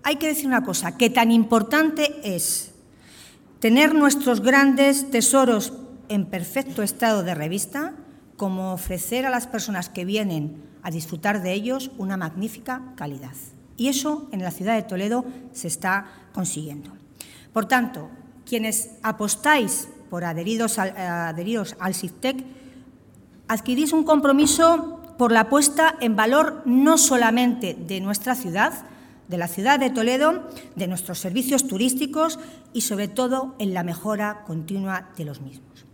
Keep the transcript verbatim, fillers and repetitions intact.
hay que decir una cosa, que tan importante es tener nuestros grandes tesoros en perfecto estado de revista como ofrecer a las personas que vienen a disfrutar de ellos una magnífica calidad. Y eso en la ciudad de Toledo se está consiguiendo. Por tanto, quienes apostáis por adheriros al, adheriros al SIFTEC, adquirís un compromiso por la puesta en valor no solamente de nuestra ciudad, de la ciudad de Toledo, de nuestros servicios turísticos y, sobre todo, en la mejora continua de los mismos.